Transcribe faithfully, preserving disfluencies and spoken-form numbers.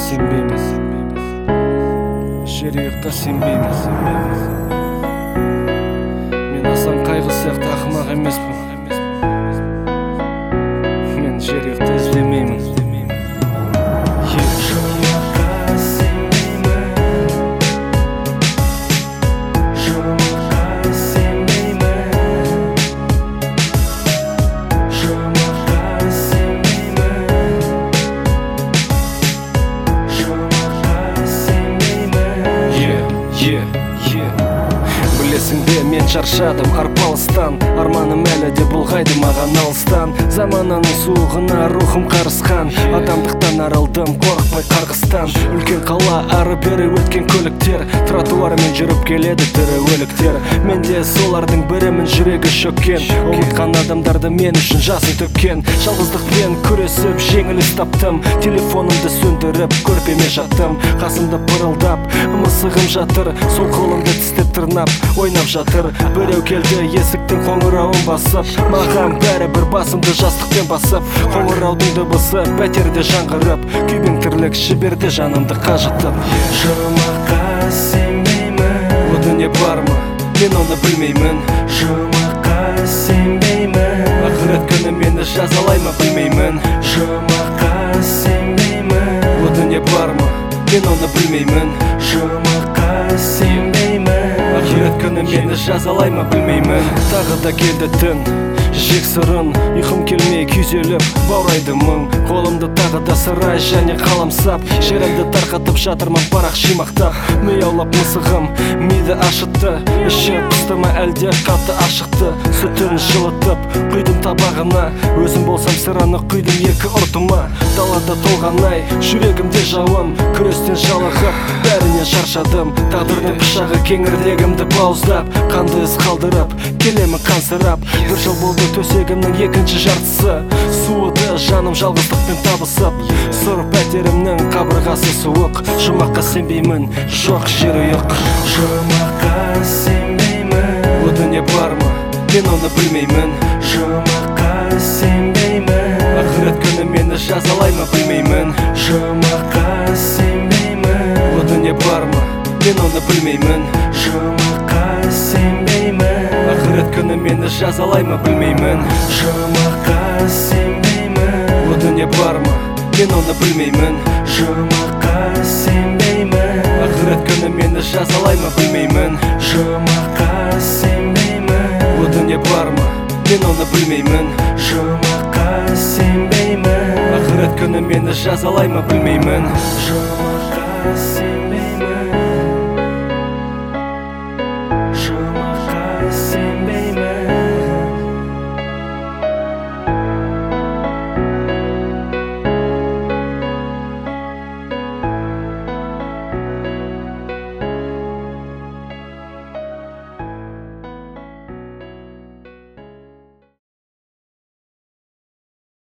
сенбейміз, жерұйыққа сенбейміз. Мен асан қайғы сияқты ақымақ емеспін. Мен жерұйықты іздемеймін. Білесің бе, мен шаршадым арпалыстан, арманым әлі де бұлғайды маған алыстан. Замананың суығына рухым қарысқан, адамдықтан арылдым қорықпай қарғыстан. Үлкен қала ары-бері өткен көліктер, тротуармен жүріп келеді тірі өліктер. Мен де солардың бірімін, жүрегі шөккен, ұмытқан адамдарды мен үшін жасын төккен. Жалғыздықпен күресіп жеңіліс таптым, телефонымды сөндіріп көрпеме жаттым. Қасымда пырылдап мысығым жатыр, сол қолымды тістеп тырнап ойнап жатыр. Біреу келді есіктің қоңырауын басып, маған бәрі бір басымды жастықпен басып. Қоңыраудың дыбысы пәтерде жаңғырып, күйбең тірлік жіберді жанымды қажытып. Жұмаққа сенбеймін, О дүние бар ма, мен оны білмеймін. жұмаққа сенбеймін, Ақырет күні мені жазалай ма білмеймін. жұмаққа сенбеймін, О дүние бар ма, мен оны білмеймін. жұмаққа сенбеймін, Ақырет күні мені жазалай ма білмеймін. Тағы да келді түн, жексұрын, ұйқым келмей күйзеліп баурайды мұң. Қолымды тағы да сырай және қаламсап, жерімді тарқатып жатырмын парақ шимақтап. Мияулап мысығым миды ашытты, іші пысты ма әлде қатты ашықты. Сүтін жылытып құйдым табағына, өзім болсам сыраны құйдым екі ұртыма. Далада толғанай жүрегімде жауын, күрестен жалығып бәрінен шаршадым. Тағдырдың пышағы кеңірдегімді бауыздап, қанды із қалдырып келемін қансырап. Бір жыл болды төсегімнің екінші жартысы, суыды жаным жалғыздықпен табысып. Сұр пәтерімнің қабырғасы суық, жұмаққа сенбеймін, жоқ жерұйық. жұмаққа сенбеймін, О дүние бар ма, мен оны білмеймін. жұмаққа сенбеймін, Ақырет күні мені жазалай ма білмеймін. жұмаққа сенбеймін, О дүние бар ма, мен оны білмеймін. жұмаққа сенбеймін, Ақырет күні мені жазалай ма білмеймін. жұмаққа сенбеймін, О дүние бар ма, мен оны білмеймін. жұмаққа сенбеймін, Ақырет күні мені жазалай ма білмеймін. жұмаққа сенбеймін, О дүние бар ма, мен оны білмеймін. жұмаққа сенбеймін, Ақырет күні мені жазалай ма білмеймін. жұмаққа сенбеймін.